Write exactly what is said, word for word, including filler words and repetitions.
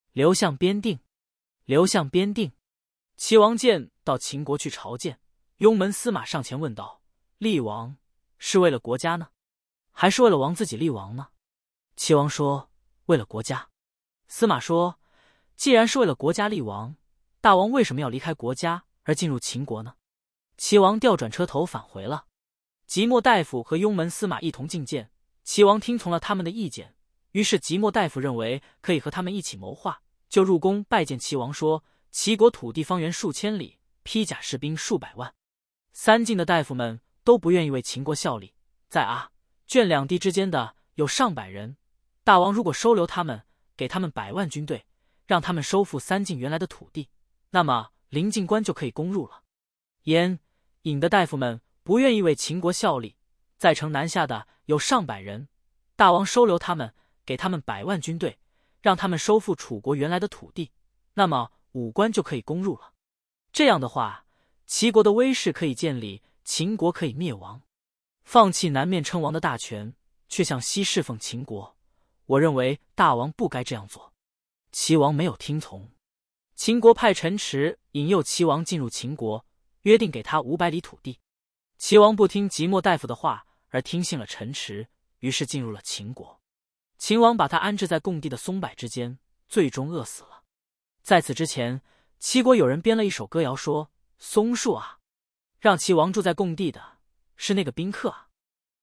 刘向边定，刘向边定。齐王见到秦国去朝见，雍门司马上前问道：立王是为了国家呢，还是为了王自己立王呢？齐王说：为了国家。司马说：既然是为了国家立王，大王为什么要离开国家而进入秦国呢？齐王调转车头返回了。即墨大夫和雍门司马一同觐见，齐王听从了他们的意见，于是即墨大夫认为可以和他们一起谋划，就入宫拜见齐王，说齐国土地方圆数千里，披甲士兵数百万。三晋的大夫们都不愿意为秦国效力，在啊卷两地之间的有上百人，大王如果收留他们，给他们百万军队，让他们收复三晋原来的土地，那么临晋关就可以攻入了。燕、尹的大夫们不愿意为秦国效力，在城南下的有上百人，大王收留他们，给他们百万军队，让他们收复楚国原来的土地，那么武关就可以攻入了。这样的话，齐国的威势可以建立，秦国可以灭亡。放弃南面称王的大权，却向西侍奉秦国，我认为大王不该这样做。齐王没有听从。秦国派陈池引诱齐王进入秦国，约定给他五百里土地。齐王不听即墨大夫的话，而听信了陈池，于是进入了秦国。秦王把他安置在贡地的松柏之间，最终饿死了。在此之前，齐国有人编了一首歌谣说：松树啊，让齐王住在贡地的是那个宾客啊。